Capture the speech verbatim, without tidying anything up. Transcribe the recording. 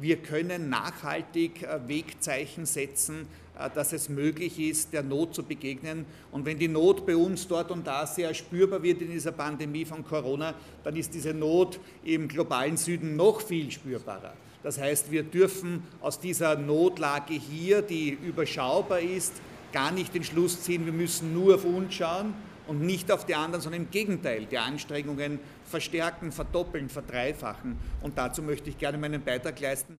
wir können nachhaltig Wegzeichen setzen, dass es möglich ist, der Not zu begegnen. Und wenn die Not bei uns dort und da sehr spürbar wird in dieser Pandemie von Corona, dann ist diese Not im globalen Süden noch viel spürbarer. Das heißt, wir dürfen aus dieser Notlage hier, die überschaubar ist, gar nicht den Schluss ziehen, wir müssen nur auf uns schauen und nicht auf die anderen, sondern im Gegenteil, die Anstrengungen verstärken, verdoppeln, verdreifachen. Und dazu möchte ich gerne meinen Beitrag leisten.